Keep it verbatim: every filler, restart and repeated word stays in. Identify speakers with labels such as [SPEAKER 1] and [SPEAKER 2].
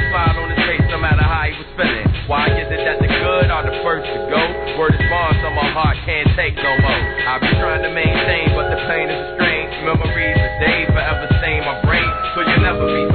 [SPEAKER 1] smile on his face no matter how he was feeling. Why is it that the good are the first to go? Word is born so my heart can't take no more. I be trying to maintain, but the pain is a strain. Memories of days forever stain my brain, so you'll never be